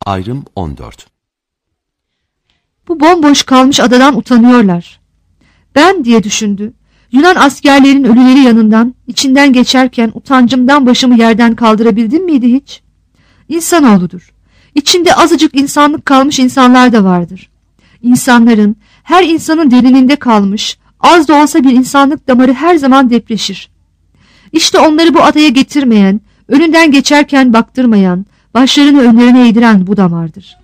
Ayrım 14. Bu bomboş kalmış adadan utanıyorlar. Ben diye düşündü. Yunan askerlerin ölüleri yanından, içinden geçerken utancımdan başımı yerden kaldırabildim miydi hiç? İnsanoğludur. İçinde azıcık insanlık kalmış insanlar da vardır. İnsanların, her insanın derininde kalmış, az da olsa bir insanlık damarı her zaman depreşir. İşte onları bu adaya getirmeyen, önünden geçerken baktırmayan, başlarını önlerine eğdiren bu damardır.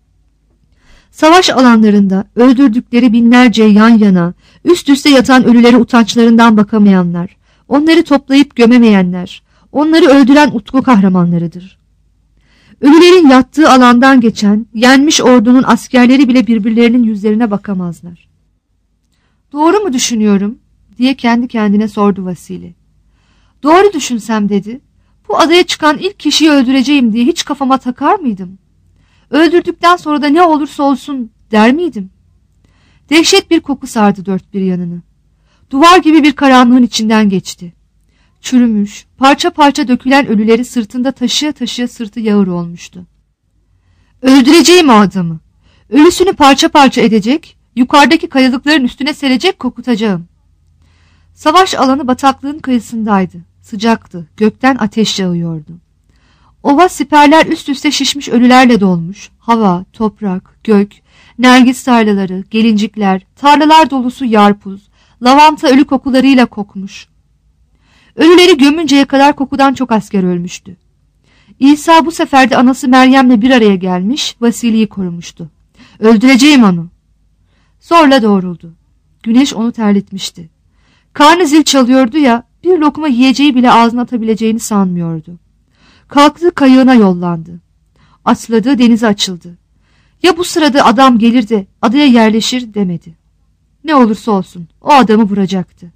Savaş alanlarında öldürdükleri binlerce yan yana, üst üste yatan ölülere utançlarından bakamayanlar, onları toplayıp gömemeyenler, onları öldüren utku kahramanlarıdır. Ölülerin yattığı alandan geçen, yenmiş ordunun askerleri bile birbirlerinin yüzlerine bakamazlar. Doğru mu düşünüyorum? Diye kendi kendine sordu Vasili. Doğru düşünsem dedi, bu adaya çıkan ilk kişiyi öldüreceğim diye hiç kafama takar mıydım? Öldürdükten sonra da ne olursa olsun der miydim? Dehşet bir koku sardı dört bir yanını. Duvar gibi bir karanlığın içinden geçti. Çürümüş, parça parça dökülen ölüleri sırtında taşıya taşıya sırtı yağır olmuştu. Öldüreceğim o adamı. Ölüsünü parça parça edecek, yukarıdaki kayalıkların üstüne serecek, kokutacağım. Savaş alanı bataklığın kıyısındaydı. Sıcaktı, gökten ateş yağıyordu. Ova siperler üst üste şişmiş ölülerle dolmuş. Hava, toprak, gök, nergis tarlaları, gelincikler, tarlalar dolusu yarpuz, lavanta ölü kokularıyla kokmuş. Ölüleri gömünceye kadar kokudan çok asker ölmüştü. İsa bu sefer de anası Meryem'le bir araya gelmiş, Vasili'yi korumuştu. Öldüreceğim onu. Zorla doğruldu. Güneş onu terletmişti. Karnı zil çalıyordu ya, bir lokma yiyeceği bile ağzına atabileceğini sanmıyordu. Kalktı, kayığına yollandı. Atladı, denize açıldı. Ya bu sırada adam gelir de adaya yerleşir demedi. Ne olursa olsun o adamı vuracaktı.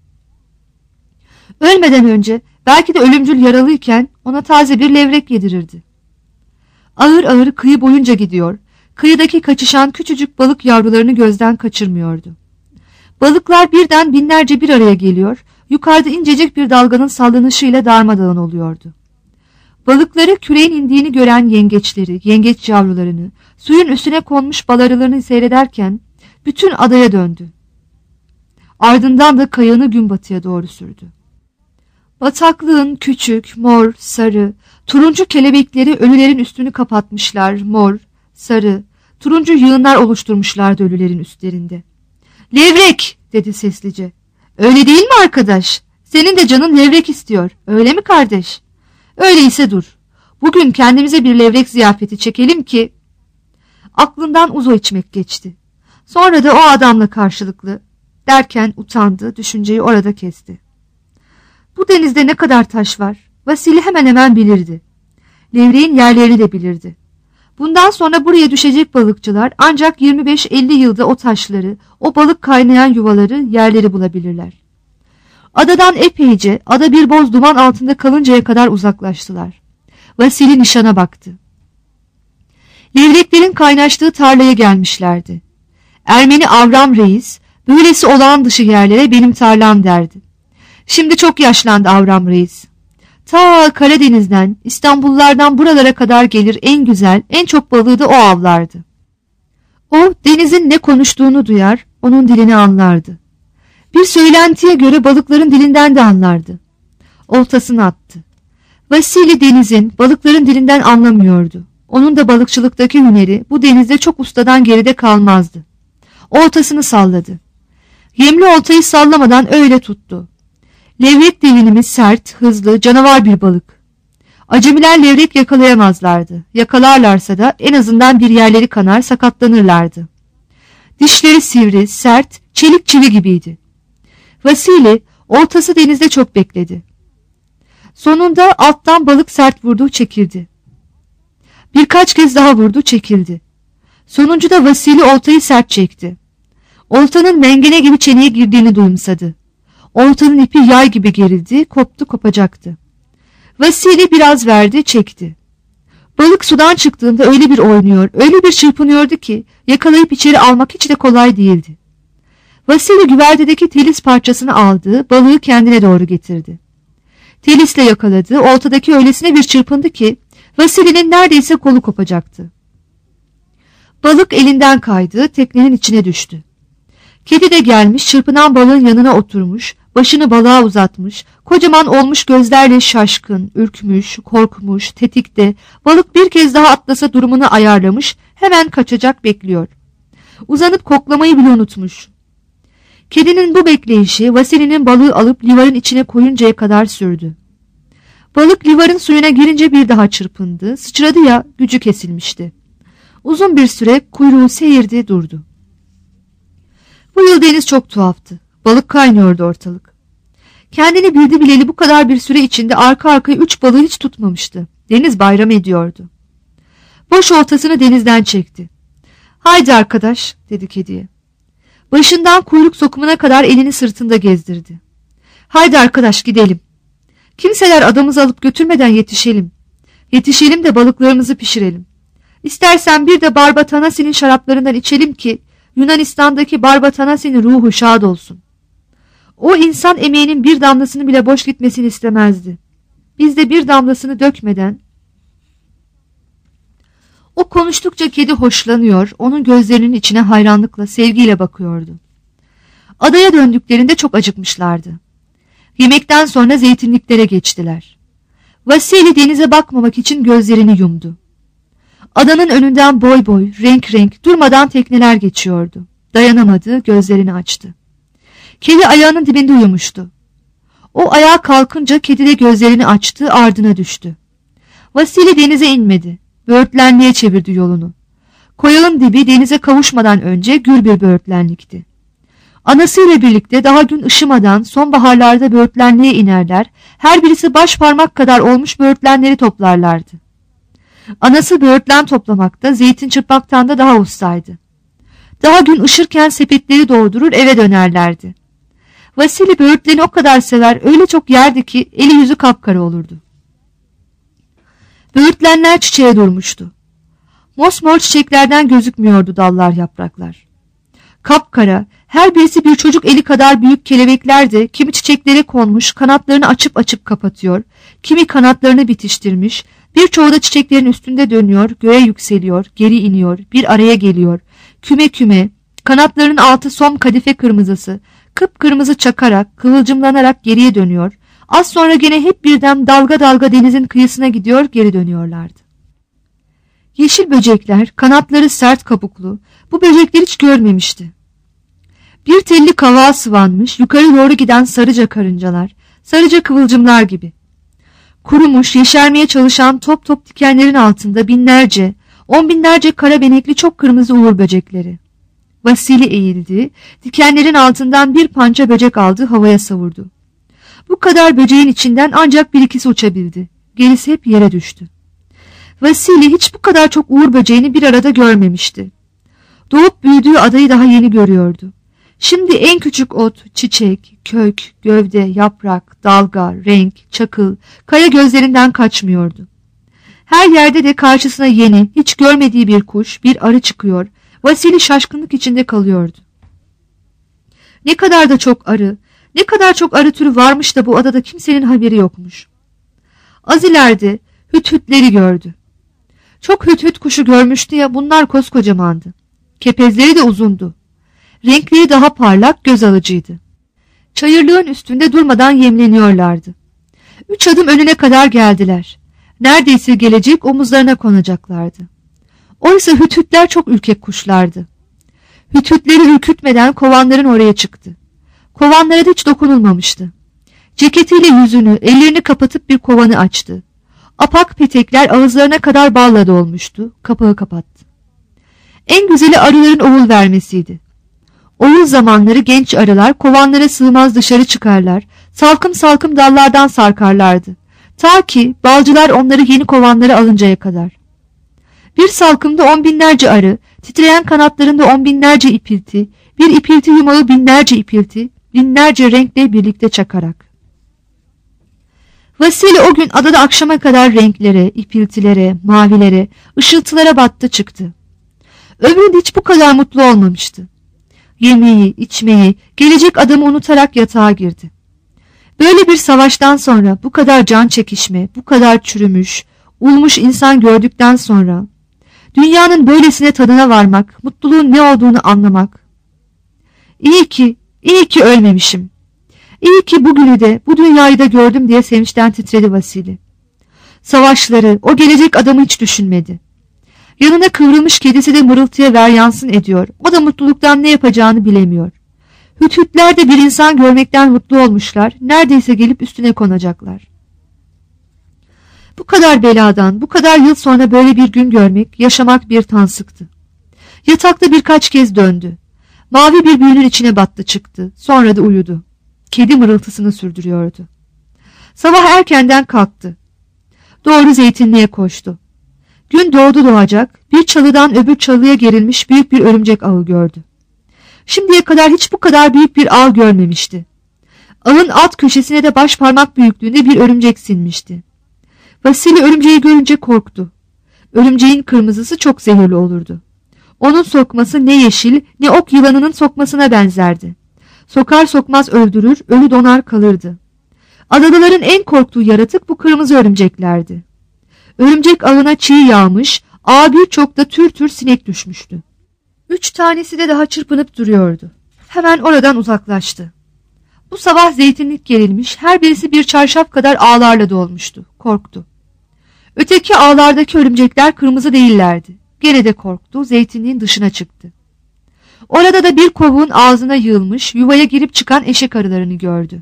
Ölmeden önce belki de ölümcül yaralıyken ona taze bir levrek yedirirdi. Ağır ağır kıyı boyunca gidiyor, kıyıdaki kaçışan küçücük balık yavrularını gözden kaçırmıyordu. Balıklar birden binlerce bir araya geliyor, yukarıda incecik bir dalganın sallanışıyla darmadağın oluyordu. Balıkları küreğin indiğini gören yengeçleri, yengeç yavrularını, suyun üstüne konmuş bal arılarını seyrederken bütün adaya döndü. Ardından da kayığını gün batıya doğru sürdü. Bataklığın küçük, mor, sarı, turuncu kelebekleri ölülerin üstünü kapatmışlar, mor, sarı, turuncu yığınlar oluşturmuşlardı ölülerin üstlerinde. "Levrek!" dedi seslice. "Öyle değil mi arkadaş? Senin de canın levrek istiyor, öyle mi kardeş? Öyleyse dur. Bugün kendimize bir levrek ziyafeti çekelim ki..." Aklından uzo içmek geçti. Sonra da o adamla karşılıklı derken utandı, düşünceyi orada kesti. Bu denizde ne kadar taş var? Vasili hemen hemen bilirdi. Levreğin yerlerini de bilirdi. Bundan sonra buraya düşecek balıkçılar ancak 25-50 yılda o taşları, o balık kaynayan yuvaları, yerleri bulabilirler. Adadan epeyce, ada bir boz duman altında kalıncaya kadar uzaklaştılar. Vasili nişana baktı. Levreklerin kaynaştığı tarlaya gelmişlerdi. Ermeni Avram Reis, böylesi olağan dışı yerlere benim tarlam derdi. Şimdi çok yaşlandı Avram Reis. Ta Karadeniz'den, İstanbullardan buralara kadar gelir en güzel, en çok balığı da o avlardı. O denizin ne konuştuğunu duyar, onun dilini anlardı. Bir söylentiye göre balıkların dilinden de anlardı. Oltasını attı. Vasili denizin, balıkların dilinden anlamıyordu. Onun da balıkçılıktaki hüneri bu denizde çok ustadan geride kalmazdı. Oltasını salladı. Yemli oltayı sallamadan öyle tuttu. Levrek devinimi sert, hızlı, canavar bir balık. Acemiler levrek yakalayamazlardı. Yakalarlarsa da en azından bir yerleri kanar, sakatlanırlardı. Dişleri sivri, sert, çelik çivi gibiydi. Vasili oltası denizde çok bekledi. Sonunda alttan balık sert vurdu, çekildi. Birkaç kez daha vurdu, çekildi. Sonuncuda Vasili oltayı sert çekti. Oltanın mengene gibi çeneye girdiğini duyumsadı. Oltanın ipi yay gibi gerildi, koptu, kopacaktı. Vasili biraz verdi, çekti. Balık sudan çıktığında öyle bir oynuyor, öyle bir çırpınıyordu ki yakalayıp içeri almak hiç de kolay değildi. Vasili güvertedeki telis parçasını aldı, balığı kendine doğru getirdi. Telisle yakaladı, oltadaki öylesine bir çırpındı ki Vasili'nin neredeyse kolu kopacaktı. Balık elinden kaydı, teknenin içine düştü. Kedi de gelmiş, çırpınan balığın yanına oturmuş, başını balığa uzatmış, kocaman olmuş gözlerle şaşkın, ürkmüş, korkmuş, tetikte, balık bir kez daha atlasa durumunu ayarlamış, hemen kaçacak bekliyor. Uzanıp koklamayı bile unutmuş. Kedinin bu bekleyişi Vasili'nin balığı alıp livarın içine koyuncaya kadar sürdü. Balık livarın suyuna girince bir daha çırpındı, sıçradı ya gücü kesilmişti. Uzun bir süre kuyruğu seyirdi durdu. Bu yıl deniz çok tuhaftı. Balık kaynıyordu ortalık. Kendini bildi bileli bu kadar bir süre içinde arka arkaya 3 balığı hiç tutmamıştı. Deniz bayram ediyordu. Boş oltasını denizden çekti. "Haydi arkadaş," dedi kediye. Başından kuyruk sokumuna kadar elini sırtında gezdirdi. "Haydi arkadaş gidelim. Kimseler adamımızı alıp götürmeden yetişelim. Yetişelim de balıklarımızı pişirelim. İstersen bir de Barbatanasi'nin şaraplarından içelim ki Yunanistan'daki Barbatanasi'nin ruhu şad olsun. O insan emeğinin bir damlasını bile boş gitmesini istemezdi. Biz de bir damlasını dökmeden..." O konuştukça kedi hoşlanıyor, onun gözlerinin içine hayranlıkla, sevgiyle bakıyordu. Adaya döndüklerinde çok acıkmışlardı. Yemekten sonra zeytinliklere geçtiler. Vasili denize bakmamak için gözlerini yumdu. Adanın önünden boy boy, renk renk, durmadan tekneler geçiyordu. Dayanamadı, gözlerini açtı. Kedi ayağının dibinde uyumuştu. O ayağa kalkınca kedi de gözlerini açtı, ardına düştü. Vasili denize inmedi. Böğürtlenliğe çevirdi yolunu. Koyalın dibi denize kavuşmadan önce gür bir böğürtlenlikti. Anasıyla birlikte daha gün ışımadan sonbaharlarda böğürtlenliğe inerler, her birisi baş parmak kadar olmuş böğürtlenleri toplarlardı. Anası böğürtlen toplamakta, zeytin çırpmaktan da daha ustaydı. Daha gün ışırken sepetleri doldurur eve dönerlerdi. Vasili böğürtleni o kadar sever, öyle çok yerdi ki eli yüzü kapkara olurdu. Böğürtlenler çiçeğe durmuştu. Mosmor çiçeklerden gözükmüyordu dallar, yapraklar. Kapkara, her birisi bir çocuk eli kadar büyük kelebekler de kimi çiçeklere konmuş, kanatlarını açıp açıp kapatıyor, kimi kanatlarını bitiştirmiş, birçoğu da çiçeklerin üstünde dönüyor, göğe yükseliyor, geri iniyor, bir araya geliyor, küme küme, kanatlarının altı som kadife kırmızısı, kıpkırmızı çakarak, kıvılcımlanarak geriye dönüyor, az sonra gene hep birden dalga dalga denizin kıyısına gidiyor, geri dönüyorlardı. Yeşil böcekler, kanatları sert kabuklu, bu böcekleri hiç görmemişti. Bir telli kavağa sıvanmış, yukarı doğru giden sarıca karıncalar, sarıca kıvılcımlar gibi. Kurumuş, yeşermeye çalışan top top dikenlerin altında binlerce, on binlerce kara benekli çok kırmızı uğur böcekleri. Vasili eğildi, dikenlerin altından bir pança böcek aldı, havaya savurdu. Bu kadar böceğin içinden ancak bir ikisi uçabildi. Gerisi hep yere düştü. Vasili hiç bu kadar çok uğur böceğini bir arada görmemişti. Doğup büyüdüğü adayı daha yeni görüyordu. Şimdi en küçük ot, çiçek, kök, gövde, yaprak, dalga, renk, çakıl, kaya gözlerinden kaçmıyordu. Her yerde de karşısına yeni, hiç görmediği bir kuş, bir arı çıkıyor. Vasili şaşkınlık içinde kalıyordu. Ne kadar da çok arı, ne kadar çok arı türü varmış da bu adada kimsenin haberi yokmuş. Az ileride hüthütleri gördü. Çok hüthüt kuşu görmüştü ya, bunlar koskocamandı. Kepezleri de uzundu. Renkleri daha parlak, göz alıcıydı. Çayırlığın üstünde durmadan yemleniyorlardı. 3 adım önüne kadar geldiler. Neredeyse gelecek, omuzlarına konacaklardı. Oysa hüthütler çok ürkek kuşlardı. Hüthütleri ürkütmeden kovanların oraya çıktı. Kovanlara da hiç dokunulmamıştı. Ceketiyle yüzünü, ellerini kapatıp bir kovanı açtı. Apak petekler ağızlarına kadar balla dolmuştu. Kapağı kapattı. En güzeli arıların oğul vermesiydi. Oğul zamanları genç arılar kovanlara sığmaz dışarı çıkarlar, salkım salkım dallardan sarkarlardı. Ta ki balcılar onları yeni kovanlara alıncaya kadar. Bir salkımda 10 binlerce arı, titreyen kanatlarında 10 binlerce ipilti, bir ipilti yumağı binlerce ipilti, binlerce renkle birlikte çakarak. Vasili o gün adada akşama kadar renklere, ipiltilere, mavilere, ışıltılara battı çıktı. Ömründe hiç bu kadar mutlu olmamıştı. Yemeği, içmeyi, gelecek adamı unutarak yatağa girdi. Böyle bir savaştan sonra, bu kadar can çekişme, bu kadar çürümüş, ulmuş insan gördükten sonra, Dünyanın böylesine tadına varmak, mutluluğun ne olduğunu anlamak. İyi ki ölmemişim. İyi ki bugünü de, bu dünyayı da gördüm diye sevinçten titredi Vasili. Savaşları, o gelecek adamı hiç düşünmedi. Yanına kıvrılmış kedisi de mırıltıya veryansın ediyor. O da mutluluktan ne yapacağını bilemiyor. Hüthütler de bir insan görmekten mutlu olmuşlar. Neredeyse gelip üstüne konacaklar. Bu kadar beladan, bu kadar yıl sonra böyle bir gün görmek, yaşamak bir tansıktı. Yatakta birkaç kez döndü. Mavi bir büyünün içine battı çıktı. Sonra da uyudu. Kedi mırıltısını sürdürüyordu. Sabah erkenden kalktı. Doğru zeytinliğe koştu. Gün doğdu doğacak, bir çalıdan öbür çalıya gerilmiş büyük bir örümcek ağı gördü. Şimdiye kadar hiç bu kadar büyük bir ağ görmemişti. Ağın alt köşesine de baş parmak büyüklüğünde bir örümcek sinmişti. Vasili örümceği görünce korktu. Örümceğin kırmızısı çok zehirli olurdu. Onun sokması ne yeşil ne ok yılanının sokmasına benzerdi. Sokar sokmaz öldürür, ölü donar kalırdı. Adalıların en korktuğu yaratık bu kırmızı örümceklerdi. Örümcek ağına çiğ yağmış, ağa birçok da tür tür sinek düşmüştü. 3 tanesi de daha çırpınıp duruyordu. Hemen oradan uzaklaştı. Bu sabah zeytinlik gerilmiş, her birisi bir çarşaf kadar ağlarla dolmuştu. Korktu. Öteki ağlardaki örümcekler kırmızı değillerdi. Gene de korktu, zeytinliğin dışına çıktı. Orada da bir kovuğun ağzına yığılmış, yuvaya girip çıkan eşek arılarını gördü.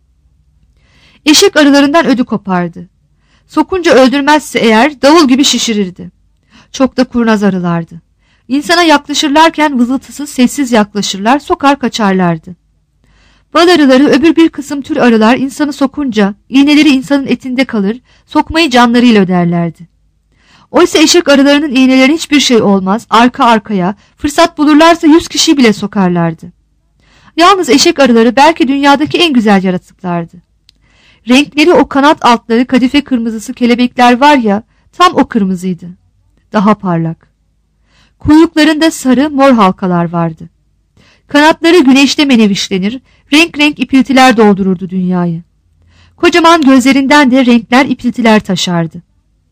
Eşek arılarından ödü kopardı. Sokunca öldürmezse eğer davul gibi şişirirdi. Çok da kurnaz arılardı. İnsana yaklaşırlarken vızıltısız sessiz yaklaşırlar, sokar kaçarlardı. Bal arıları öbür bir kısım tür arılar insanı sokunca iğneleri insanın etinde kalır, sokmayı canlarıyla öderlerdi. Oysa eşek arılarının iğneleri hiçbir şey olmaz, arka arkaya, fırsat bulurlarsa 100 kişiyi bile sokarlardı. Yalnız eşek arıları belki dünyadaki en güzel yaratıklardı. Renkleri o kanat altları kadife kırmızısı kelebekler var ya, tam o kırmızıydı. Daha parlak. Kuyruklarında sarı mor halkalar vardı. Kanatları güneşte menevişlenir, renk renk ipiltiler doldururdu dünyayı. Kocaman gözlerinden de renkler ipiltiler taşardı.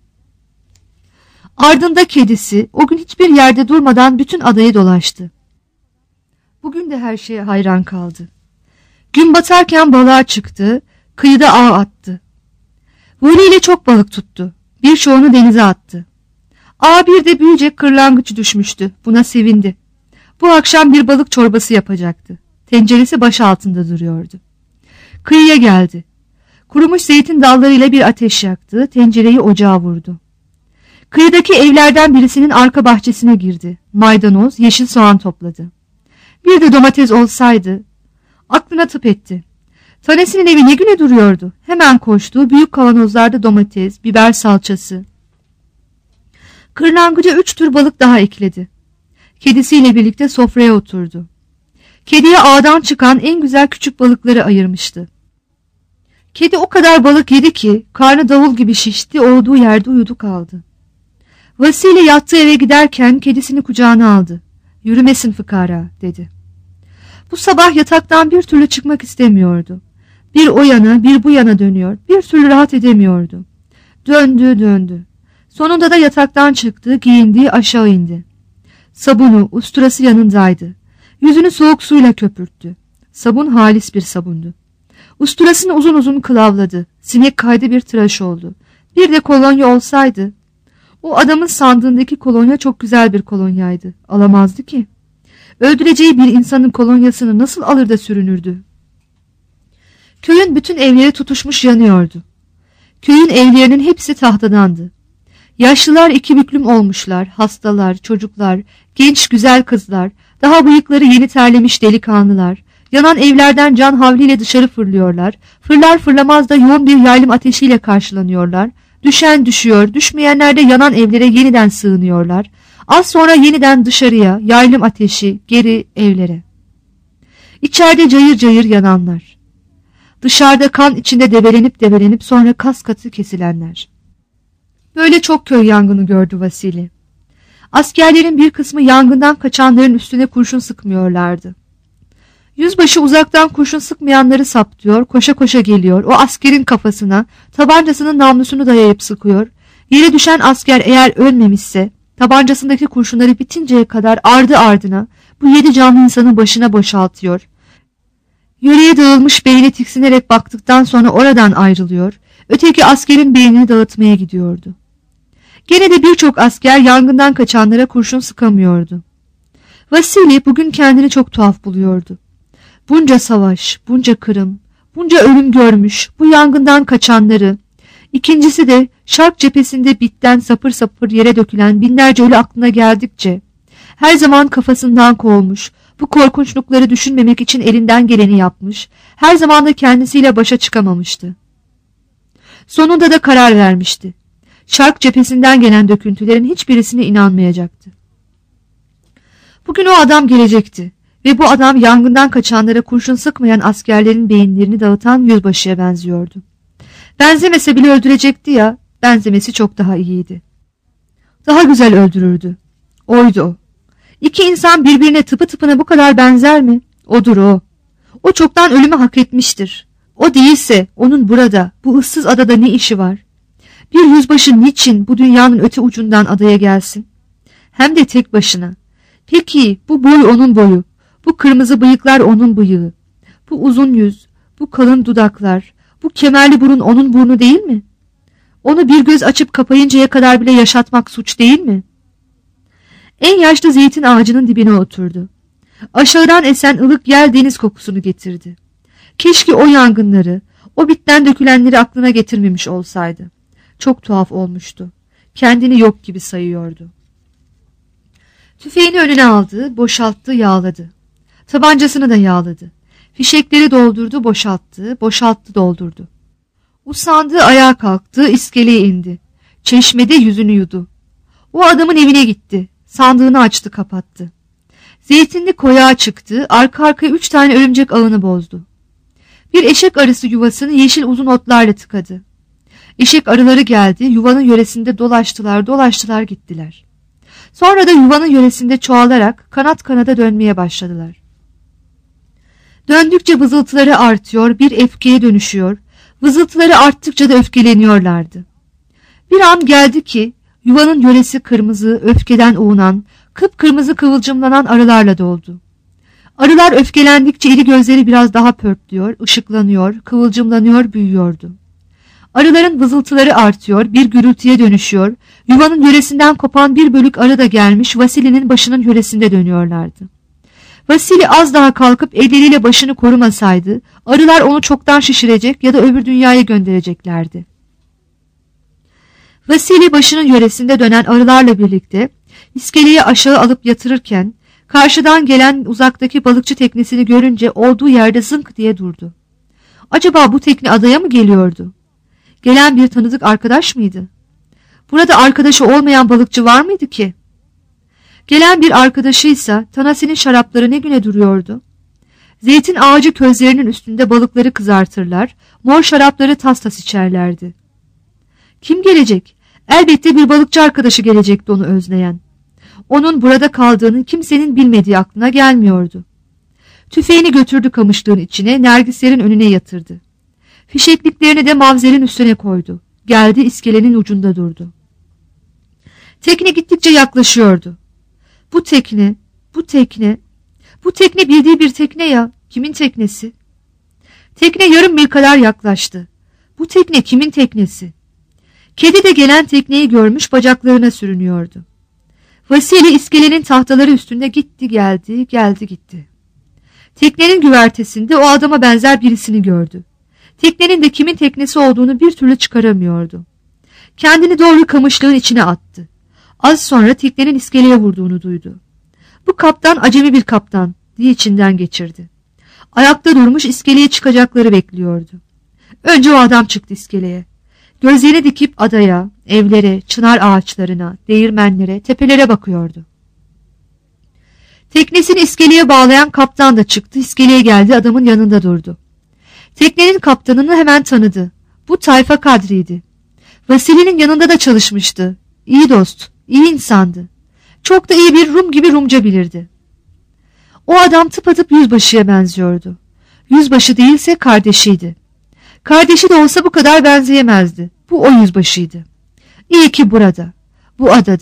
Ardında kedisi o gün hiçbir yerde durmadan bütün adayı dolaştı. Bugün de her şeye hayran kaldı. Gün batarken balığa çıktı, kıyıda ağ attı. Voliyle çok balık tuttu, birçoğunu denize attı. Ağa bir de büyüyecek kırlangıç düşmüştü, buna sevindi. Bu akşam bir balık çorbası yapacaktı. Tenceresi baş altında duruyordu. Kıyıya geldi. Kurumuş zeytin dallarıyla bir ateş yaktı, tencereyi ocağa vurdu. Kıyıdaki evlerden birisinin arka bahçesine girdi. Maydanoz, yeşil soğan topladı. Bir de domates olsaydı. Aklına tıp etti. Tanesinin evi ne güne duruyordu. Hemen koştu, büyük kavanozlarda domates, biber salçası. Kırlangıca 3 tür balık daha ekledi. Kedisiyle birlikte sofraya oturdu. Kediye ağdan çıkan en güzel küçük balıkları ayırmıştı. Kedi o kadar balık yedi ki karnı davul gibi şişti, olduğu yerde uyudu kaldı. Vasili yattığı eve giderken kedisini kucağına aldı. "Yürümesin fıkara," dedi. Bu sabah yataktan bir türlü çıkmak istemiyordu. Bir o yana bir bu yana dönüyor, bir türlü rahat edemiyordu. Döndü. Sonunda da yataktan çıktı, giyindi, aşağı indi. Sabunu, usturası yanındaydı. Yüzünü soğuk suyla köpürttü. Sabun halis bir sabundu. Usturasını uzun uzun kılavladı. Sinek kaydı bir tıraş oldu. Bir de kolonya olsaydı. O adamın sandığındaki kolonya çok güzel bir kolonyaydı. Alamazdı ki. Öldüreceği bir insanın kolonyasını nasıl alır da sürünürdü? Köyün bütün evleri tutuşmuş yanıyordu. Köyün evlerinin hepsi tahtadandı. Yaşlılar iki büklüm olmuşlar, hastalar, çocuklar, genç güzel kızlar, daha bıyıkları yeni terlemiş delikanlılar, yanan evlerden can havliyle dışarı fırlıyorlar, fırlar fırlamaz da yoğun bir yaylım ateşiyle karşılanıyorlar, düşen düşüyor, düşmeyenler de yanan evlere yeniden sığınıyorlar, az sonra yeniden dışarıya, yaylım ateşi, geri evlere. İçeride cayır cayır yananlar, dışarıda kan içinde debelenip sonra kas katı kesilenler. Böyle çok köy yangını gördü Vasili. Askerlerin bir kısmı yangından kaçanların üstüne kurşun sıkmıyorlardı. Yüzbaşı uzaktan kurşun sıkmayanları saptıyor, koşa koşa geliyor, o askerin kafasına tabancasının namlusunu dayayıp sıkıyor. Yere düşen asker eğer ölmemişse, Tabancasındaki kurşunları bitinceye kadar ardı ardına bu 7 canlı insanın başına boşaltıyor. Yüreğe dağılmış beyni tiksinerek baktıktan sonra oradan ayrılıyor, öteki askerin beynini dağıtmaya gidiyordu. Gene de birçok asker yangından kaçanlara kurşun sıkamıyordu. Vasili bugün kendini çok tuhaf buluyordu. Bunca savaş, bunca kırım, bunca ölüm görmüş bu yangından kaçanları, ikincisi de Şark cephesinde bitten sapır sapır yere dökülen binlerce ölü aklına geldikçe, her zaman kafasından kovmuş, bu korkunçlukları düşünmemek için elinden geleni yapmış, her zaman da kendisiyle başa çıkamamıştı. Sonunda da karar vermişti. Şark cephesinden gelen döküntülerin hiçbirisine inanmayacaktı. Bugün o adam gelecekti ve bu adam yangından kaçanlara kurşun sıkmayan askerlerin beyinlerini dağıtan yüzbaşıya benziyordu. Benzemese bile öldürecekti ya, benzemesi çok daha iyiydi. Daha güzel öldürürdü. Oydu o. İki insan birbirine tıpına bu kadar benzer mi? Odur o. O çoktan ölümü hak etmiştir. O değilse onun burada, bu ıssız adada ne işi var? Bir yüzbaşı niçin bu dünyanın öte ucundan adaya gelsin? Hem de tek başına. Peki bu boy onun boyu, bu kırmızı bıyıklar onun bıyığı, bu uzun yüz, bu kalın dudaklar, bu kemerli burun onun burnu değil mi? Onu bir göz açıp kapayıncaya kadar bile yaşatmak suç değil mi? En yaşlı zeytin ağacının dibine oturdu. Aşağıdan esen ılık yel deniz kokusunu getirdi. Keşke o yangınları, o bitten dökülenleri aklına getirmemiş olsaydı. Çok tuhaf olmuştu. Kendini yok gibi sayıyordu. Tüfeğini önüne aldı, boşalttı, yağladı. Tabancasını da yağladı. Fişekleri doldurdu, boşalttı, boşalttı, doldurdu. Usandı, ayağa kalktı, iskeleye indi. Çeşmede yüzünü yudu. O adamın evine gitti. Sandığını açtı, kapattı. Zeytinli koyağa çıktı, arka arkaya 3 tane örümcek ağını bozdu. Bir eşek arısı yuvasını yeşil uzun otlarla tıkadı. Eşek arıları geldi, yuvanın yöresinde dolaştılar gittiler. Sonra da yuvanın yöresinde çoğalarak kanat kanada dönmeye başladılar. Döndükçe vızıltıları artıyor, bir öfkeye dönüşüyor, vızıltıları arttıkça da öfkeleniyorlardı. Bir an geldi ki yuvanın yöresi kırmızı, öfkeden uğunan, kıpkırmızı kıvılcımlanan arılarla doldu. Arılar öfkelendikçe iri gözleri biraz daha pörtlüyor, ışıklanıyor, kıvılcımlanıyor, büyüyordu. Arıların vızıltıları artıyor, bir gürültüye dönüşüyor, yuvanın yöresinden kopan bir bölük arı da gelmiş Vasili'nin başının yöresinde dönüyorlardı. Vasili az daha kalkıp elleriyle başını korumasaydı, arılar onu çoktan şişirecek ya da öbür dünyaya göndereceklerdi. Vasili başının yöresinde dönen arılarla birlikte iskeleyi aşağı alıp yatırırken, karşıdan gelen uzaktaki balıkçı teknesini görünce olduğu yerde zınk diye durdu. Acaba bu tekne adaya mı geliyordu? Gelen bir tanıdık arkadaş mıydı? Burada arkadaşı olmayan balıkçı var mıydı ki? Gelen bir arkadaşıysa Tanasi'nin şarapları ne güne duruyordu? Zeytin ağacı közlerinin üstünde balıkları kızartırlar, mor şarapları tas tas içerlerdi. Kim gelecek? Elbette bir balıkçı arkadaşı gelecekti onu özleyen. Onun burada kaldığını kimsenin bilmediği aklına gelmiyordu. Tüfeğini götürdü kamışlığın içine, nergislerin önüne yatırdı. Fişekliklerini de mavzerin üstüne koydu. Geldi, iskelenin ucunda durdu. Tekne gittikçe yaklaşıyordu. Bu tekne bildiği bir tekne ya. Kimin teknesi? Tekne yarım mil kadar yaklaştı. Bu tekne kimin teknesi? Kedi de gelen tekneyi görmüş, bacaklarına sürünüyordu. Vasili iskelenin tahtaları üstünde gitti gitti. Teknenin güvertesinde o adama benzer birisini gördü. Teknenin de kimin teknesi olduğunu bir türlü çıkaramıyordu. Kendini doğru kamışlığın içine attı. Az sonra teknenin iskeleye vurduğunu duydu. Bu kaptan acemi bir kaptan diye içinden geçirdi. Ayakta durmuş iskeleye çıkacakları bekliyordu. Önce o adam çıktı iskeleye. Gözlerini dikip adaya, evlere, çınar ağaçlarına, değirmenlere, tepelere bakıyordu. Teknesini iskeleye bağlayan kaptan da çıktı, iskeleye geldi, adamın yanında durdu. Teknenin kaptanını hemen tanıdı. Bu Tayfa Kadri'ydi. Vasili'nin yanında da çalışmıştı. İyi dost, iyi insandı. Çok da iyi bir Rum gibi Rumca bilirdi. O adam tıpatıp yüzbaşıya benziyordu. Yüzbaşı değilse kardeşiydi. Kardeşi de olsa bu kadar benzeyemezdi. Bu o yüzbaşıydı. İyi ki burada, bu adada,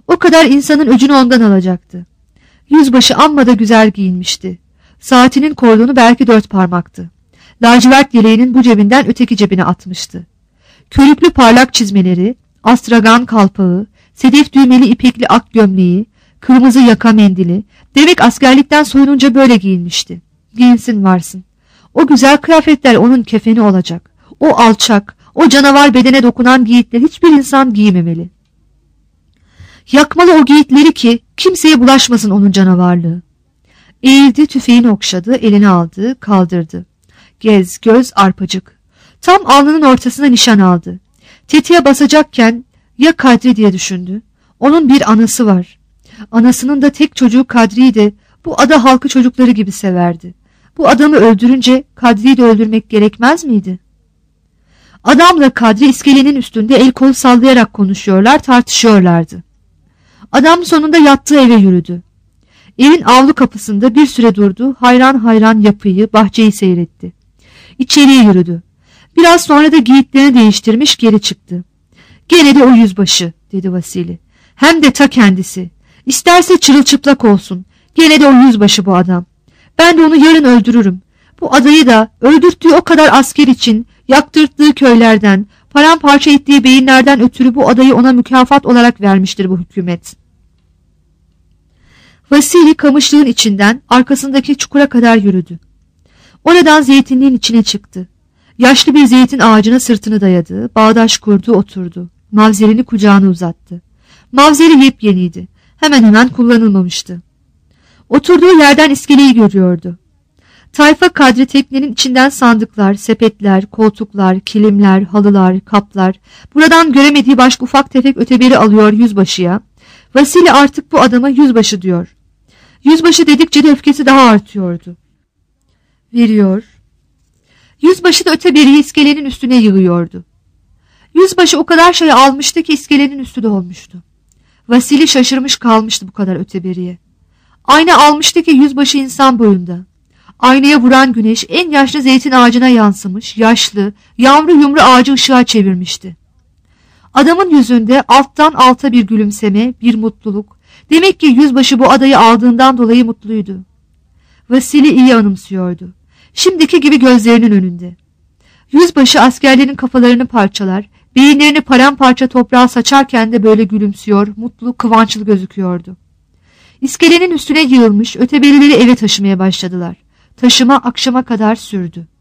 O kadar insanın öcünü ondan alacaktı. Yüzbaşı amma da güzel giyinmişti. Saatinin kordonu belki 4 parmaktı. Lacivert yeleğinin bu cebinden öteki cebine atmıştı. Körüklü parlak çizmeleri, astragan kalpağı, sedef düğmeli ipekli ak gömleği, kırmızı yaka mendili, demek askerlikten soyununca böyle giyinmişti. Giyinsin varsın. O güzel kıyafetler onun kefeni olacak. O alçak, o canavar bedene dokunan giyitleri hiçbir insan giymemeli. Yakmalı o giyitleri ki kimseye bulaşmasın onun canavarlığı. Eğildi, tüfeğini okşadı, eline aldı, kaldırdı. Gez, göz, arpacık. Tam alnının ortasına nişan aldı. Tetiğe basacakken ya Kadri diye düşündü. Onun bir anası var. Anasının da tek çocuğu Kadri'yi de bu ada halkı çocukları gibi severdi. Bu adamı öldürünce Kadri'yi de öldürmek gerekmez miydi? Adamla Kadri iskelenin üstünde el kol sallayarak konuşuyorlar, tartışıyorlardı. Adam sonunda yattığı eve yürüdü. Evin avlu kapısında bir süre durdu, hayran hayran yapıyı, bahçeyi seyretti. İçeriye yürüdü. Biraz sonra da giyiklerini değiştirmiş geri çıktı. Gene de o yüzbaşı, dedi Vasili. Hem de ta kendisi. İsterse çırılçıplak olsun. Gene de o yüzbaşı bu adam. Ben de onu yarın öldürürüm. Bu adayı da öldürttüğü o kadar asker için, yaktırttığı köylerden, paramparça ettiği beyinlerden ötürü bu adayı ona mükafat olarak vermiştir bu hükümet. Vasili kamışlığın içinden arkasındaki çukura kadar yürüdü. Oradan zeytinliğin içine çıktı. Yaşlı bir zeytin ağacına sırtını dayadı, bağdaş kurdu, oturdu. Mavzerini kucağına uzattı. Mavzeri yepyeniydi. Hemen hemen kullanılmamıştı. Oturduğu yerden iskeleyi görüyordu. Tayfa Kadri teknenin içinden sandıklar, sepetler, koltuklar, kilimler, halılar, kaplar, buradan göremediği başka ufak tefek öteberi alıyor yüzbaşıya. Vasili artık bu adama yüzbaşı diyor. Yüzbaşı dedikçe de öfkesi daha artıyordu. Veriyor. Yüzbaşı da öteberiyi iskelenin üstüne yığıyordu. Yüzbaşı o kadar şey almıştı ki iskelenin üstü dolmuştu. Vasili şaşırmış kalmıştı bu kadar öteberiye. Ayna almıştı ki yüzbaşı insan boyunda. Aynaya vuran güneş en yaşlı zeytin ağacına yansımış, yaşlı, yavru yumru ağacı ışığa çevirmişti. Adamın yüzünde alttan alta bir gülümseme, bir mutluluk. Demek ki yüzbaşı bu adayı aldığından dolayı mutluydu. Vasili iyi anımsıyordu. Şimdiki gibi gözlerinin önünde. Yüzbaşı askerlerin kafalarını parçalar, beyinlerini paramparça toprağa saçarken de böyle gülümsüyor, mutlu, kıvançlı gözüküyordu. İskelenin üstüne yığılmış öteberileri eve taşımaya başladılar. Taşıma akşama kadar sürdü.